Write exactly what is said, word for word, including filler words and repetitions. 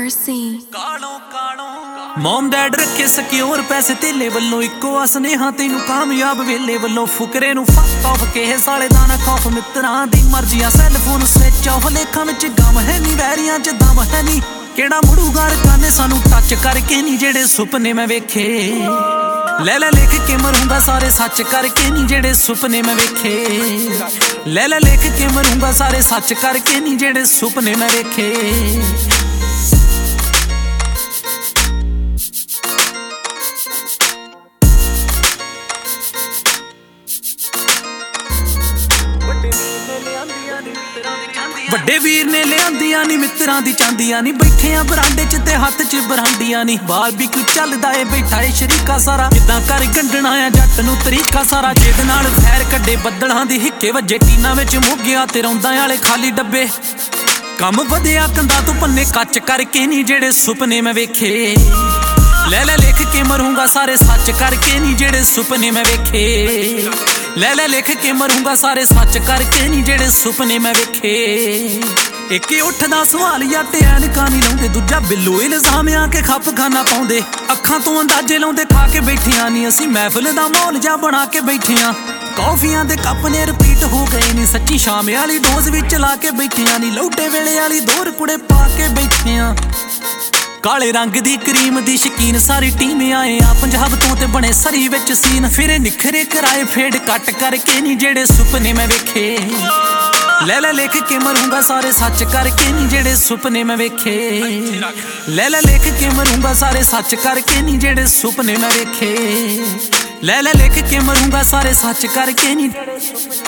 Mercy mom dad ਰੱਖੇ secure ਪੈਸੇ ਤੇਲੇ ਵੱਲੋਂ ਇੱਕੋ ਆ ਸੁਨੇਹਾ ਤੈਨੂੰ ਕਾਮਯਾਬ ਵੇਲੇ ਵੱਲੋਂ ਫੁਕਰੇ ਨੂੰ ਫੱਕ ਆਫ ਕਿਸੇ ਸਾਲੇ ਦਾ ਨਾ ਖੌਫ ਮਿੱਤਰਾਂ ਦੀ ਮਰਜ਼ੀਆਂ ਸੈੱਲਫੋਨ ਸਵਿਚ ਆਫ ਲੇਖਾਂ ਵਿੱਚ ਗਮ ਹੈ ਨਹੀਂ ਵੈਰੀਆਂ ਚ ਦਮ ਹੈ ਨਹੀਂ ਕਿਹੜਾ ਮੁੜੂਗਾ ਰਕਾਨੇ ਸਾਨੂੰ ਟੱਚ ਕਰਕੇ ਨਹੀਂ ਜਿਹੜੇ ਸੁਪਨੇ ਮੈਂ ਵੇਖੇ ਲੈ ਲੈ ਲਿਖ ਕੇ ਮਰੂੰਗਾ ਸਾਰੇ ਸੱਚ ਕਰਕੇ ਨਹੀਂ ਜਿਹੜੇ ਸੁਪਨੇ ਮੈਂ ਵੇਖੇ ਲੈ ਲੈ ਲਿਖ ਕੇ ਮਰੂੰਗਾ ਸਾਰੇ ਸੱਚ ਕਰਕੇ ਨਹੀਂ ਜਿਹੜੇ ਸੁਪਨੇ ਮੈਂ ਵੇਖੇ ਵੱਡੇ ਵੀਰ ਨੇ ਲਿਆਂਦੀਆਂ ਨੀ ਮਿੱਤਰਾਂ ਦੀ ਚਾਂਦੀਆਂ ਨੀ ਬੈਠੇ ਆ ਬਰਾਂਡੇ ਚ ਤੇ ਹੱਥ ਚ ਬਰਾਂਡੀਆਂ ਨੀ ਬਾਰਬੀਕਿਊ ਚੱਲਦਾ ਏ ਬੈਠਾ ਏ ਸ਼ਰੀਕਾ ਸਾਰਾ ਕਿੱਦਾਂ ਕਰ ਗੰਢਣਾ ਆ ਜੱਟ ਨੂੰ ਤਰੀਕਾ ਸਾਰਾ ਜਿਹਦੇ ਨਾਲ ਫੈਰ ਕੱਢੇ ਬੱਦਲਾਂ ਦੀ ਹਿੱਕੇ ਵੱਜੇ ਟੀਨਾਂ ਵਿੱਚ ਮੁੱਗਿਆ ਤੇ ਰੌਂਦਾਂ ਵਾਲੇ ਖਾਲੀ ਡੱਬੇ ਕੰਮ ਵਧਿਆ ਕੰਦਾ ਤੋਂ ਪੰਨੇ ਕੱਚ ਕਰਕੇ ਨੀ ਜਿਹੜੇ ਸੁਪਨੇ ਮੈਂ ਵੇਖੇ ਲੈ ਲੈ ਲਿਖ ਕੇ ਮਰੂੰਗਾ ਸਾਰੇ ਸੱਚ ਕਰਕੇ ਨੀ ਜਿਹੜੇ ਸੁਪਨੇ ਮੈਂ ਵੇਖੇ ਲੈ ਲੈ ਲਿਖ ਕੇ ਮਰੂੰਗਾ ਸਾਰੇ ਸੱਚ ਕਰਕੇ ਨੀ ਜਿਹੜੇ ਸੁਪਨੇ ਮੈਂ ਵੇਖੇ ਇੱਕ ਉੱਠਦਾ ਸਵਾਲ ਯਾਰ ਐਨਕਾਂ ਨਹੀਂ ਲਾਉਂਦੇ ਦੂਜਾ ਬਿੱਲੂ ਇਲਜ਼ਾਮ ਆ ਕੇ ਖੱਪ ਖਾਨਾ ਪਾਉਂਦੇ ਅੱਖਾਂ ਤੋਂ ਅੰਦਾਜ਼ੇ ਲਾਉਂਦੇ ਖਾ ਕੇ ਬੈਠੀਆਂ ਨਹੀਂ ਅਸੀਂ ਮਹਿਫਿਲ ਦਾ ਮਾਹੌਲ ਜਾ ਬਣਾ ਕੇ ਬੈਠੀਆਂ ਕੌਫੀਆਂ ਦੇ ਕੱਪ ਨੇ ਰਿਪੀਟ ਹੋ ਗਏ ਨੀ ਸੱਚੀ ਸ਼ਾਮ ਵਾਲੀ ਡੋਜ਼ ਵਿੱਚ ਲਾ ਕੇ ਬੈਠੀਆਂ ਨੀ ਲੌਟੇ ਵੇਲੇ ਵਾਲੀ ਦੋਰ ਕੁੜੇ ਪਾ ਕੇ ਬੈਠੀਆਂ ਕਾਲੇ ਰੰਗ ਦੀ ਕਰੀਮ ਦੀ ਸ਼ਕੀਨ ਸਾਰੀ ਟੀਮ ਆਏ ਆ ਪੰਜਾਬ ਤੋਂ ਤੇ ਬਣੇ ਸਰੀ ਵਿੱਚ ਸੀਨ ਫਿਰੇ ਨਿਖਰੇ ਕਰਾਏ ਫੇਡ ਕੱਟ ਕਰਕੇ ਨਹੀਂ ਜਿਹੜੇ ਸੁਪਨੇ ਮੈਂ ਵੇਖੇ ਲੈ ਲੈ ਲਿਖ ਕੇ ਮਰੂੰਗਾ ਸਾਰੇ ਸੱਚ ਕਰਕੇ ਨਹੀਂ ਜਿਹੜੇ ਸੁਪਨੇ ਮੈਂ ਵੇਖੇ ਲੈ ਲੈ ਲਿਖ ਕੇ ਮਰੂੰਗਾ ਸਾਰੇ ਸੱਚ ਕਰਕੇ ਨਹੀਂ ਜਿਹੜੇ ਸੁਪਨੇ ਮੈਂ ਵੇਖੇ ਲੈ ਲੈ ਲਿਖ ਕੇ ਮਰੂੰਗਾ ਸਾਰੇ ਸੱਚ ਕਰਕੇ ਨਹੀਂ